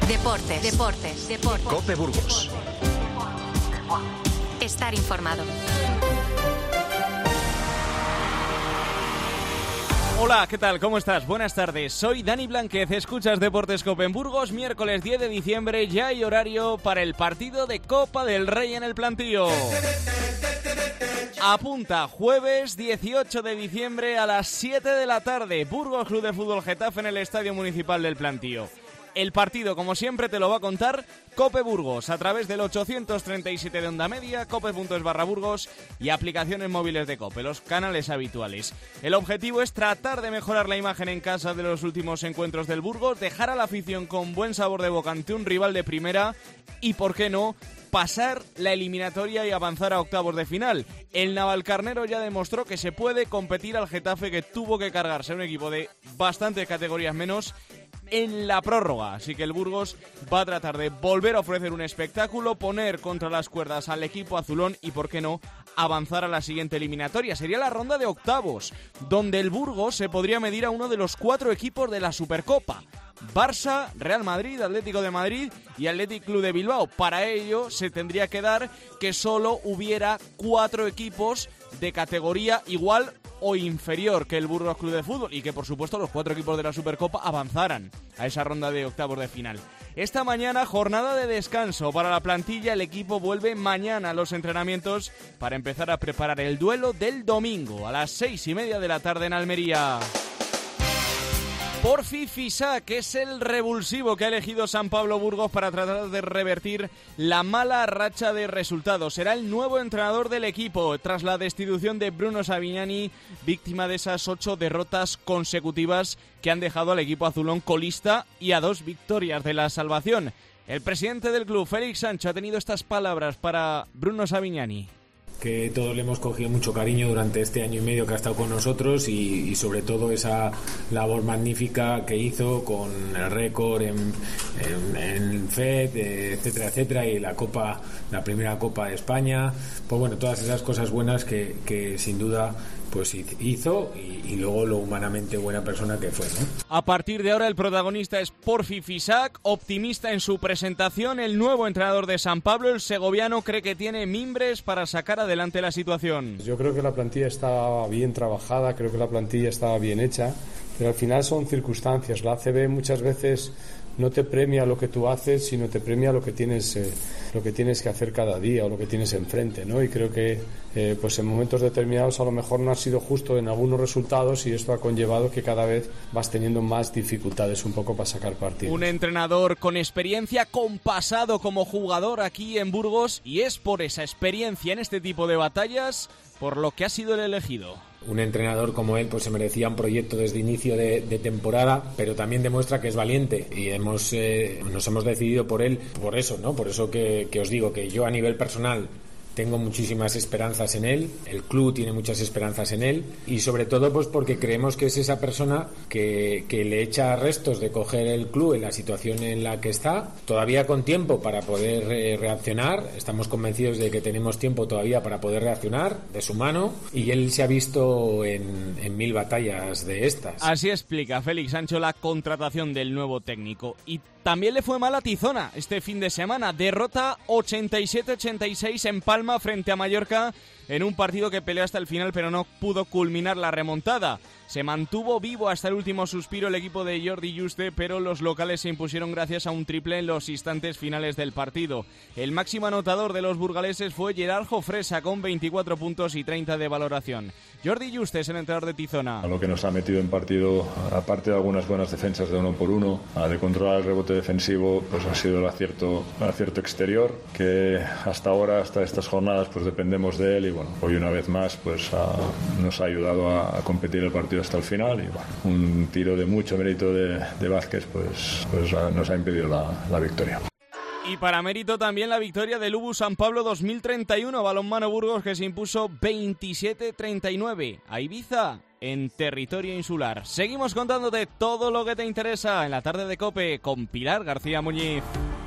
Deportes. COPE Burgos. Estar informado. Hola, ¿qué tal? ¿Cómo estás? Buenas tardes. Soy Dani Blanquez. Escuchas Deportes COPE en Burgos. Miércoles 10 de diciembre. Ya hay horario para el partido de Copa del Rey en el Plantío. Apunta, jueves 18 de diciembre a las 7 de la tarde. Burgos Club de Fútbol Getafe en el Estadio Municipal del Plantío. El partido, como siempre, te lo va a contar COPE Burgos a través del 837 de Onda Media, cope.es/Burgos y aplicaciones móviles de COPE, los canales habituales. El objetivo es tratar de mejorar la imagen en casa de los últimos encuentros del Burgos, dejar a la afición con buen sabor de boca ante un rival de primera y, ¿por qué no?, pasar la eliminatoria y avanzar a octavos de final. El Navalcarnero ya demostró que se puede competir al Getafe, que tuvo que cargarse a un equipo de bastantes categorías menos en la prórroga, así que el Burgos va a tratar de volver a ofrecer un espectáculo, poner contra las cuerdas al equipo azulón y, por qué no, avanzar a la siguiente eliminatoria. Sería la ronda de octavos, donde el Burgos se podría medir a uno de los 4 equipos de la Supercopa: Barça, Real Madrid, Atlético de Madrid y Athletic Club de Bilbao. Para ello se tendría que dar que solo hubiera 4 equipos de categoría igual o inferior que el Burgos Club de Fútbol y que, por supuesto, los 4 equipos de la Supercopa avanzaran a esa ronda de octavos de final. Esta mañana, jornada de descanso para la plantilla. El equipo vuelve mañana a los entrenamientos para empezar a preparar el duelo del domingo a las 6:30 de la tarde en Almería. Porfi Fisac es el revulsivo que ha elegido San Pablo Burgos para tratar de revertir la mala racha de resultados. Será el nuevo entrenador del equipo tras la destitución de Bruno Savignani, víctima de esas 8 derrotas consecutivas que han dejado al equipo azulón colista y a 2 victorias de la salvación. El presidente del club, Félix Sancho, ha tenido estas palabras para Bruno Savignani: que todos le hemos cogido mucho cariño durante este año y medio que ha estado con nosotros y sobre todo esa labor magnífica que hizo con el récord en FED, etcétera, etcétera, y la primera Copa de España. Pues bueno, todas esas cosas buenas que sin duda pues hizo y luego lo humanamente buena persona que fue, ¿no? A partir de ahora el protagonista es Porfi Fisac, optimista en su presentación. El nuevo entrenador de San Pablo, el segoviano, cree que tiene mimbres para sacar adelante la situación. Yo creo que la plantilla estaba bien trabajada, creo que la plantilla estaba bien hecha, pero al final son circunstancias. La ACB muchas veces no te premia lo que tú haces, sino te premia lo que tienes que hacer cada día o lo que tienes enfrente, ¿no? Y creo que pues en momentos determinados a lo mejor no has sido justo en algunos resultados y esto ha conllevado que cada vez vas teniendo más dificultades un poco para sacar partido. Un entrenador con experiencia, con pasado como jugador aquí en Burgos, y es por esa experiencia en este tipo de batallas por lo que ha sido el elegido. Un entrenador como él pues se merecía un proyecto desde inicio de temporada, pero también demuestra que es valiente y nos hemos decidido por él, por eso, ¿no? Por eso que os digo que yo a nivel personal tengo muchísimas esperanzas en él, el club tiene muchas esperanzas en él y sobre todo pues porque creemos que es esa persona que le echa restos de coger el club en la situación en la que está, todavía con tiempo para poder reaccionar. Estamos convencidos de que tenemos tiempo todavía para poder reaccionar de su mano y él se ha visto en 1000 batallas de estas. Así explica Félix Sancho la contratación del nuevo técnico. Y también le fue mal a Tizona este fin de semana. Derrota 87-86 en Palma frente a Mallorca en un partido que peleó hasta el final pero no pudo culminar la remontada. Se mantuvo vivo hasta el último suspiro el equipo de Jordi Juste, pero los locales se impusieron gracias a un triple en los instantes finales del partido. El máximo anotador de los burgaleses fue Gerard Jofresa con 24 puntos y 30 de valoración. Jordi Juste es el entrenador de Tizona. A lo que nos ha metido en partido, aparte de algunas buenas defensas de 1 por 1, de controlar el rebote defensivo, pues ha sido el acierto exterior, que hasta ahora, hasta estas jornadas, pues dependemos de él y bueno, hoy una vez más pues nos ha ayudado a competir el partido hasta el final y bueno, un tiro de mucho mérito de Vázquez pues nos ha impedido la victoria. Y para mérito también la victoria del UBU San Pablo 2031, Balonmano Burgos, que se impuso 27-39 a Ibiza en territorio insular. Seguimos contándote todo lo que te interesa en la tarde de COPE con Pilar García Muñiz.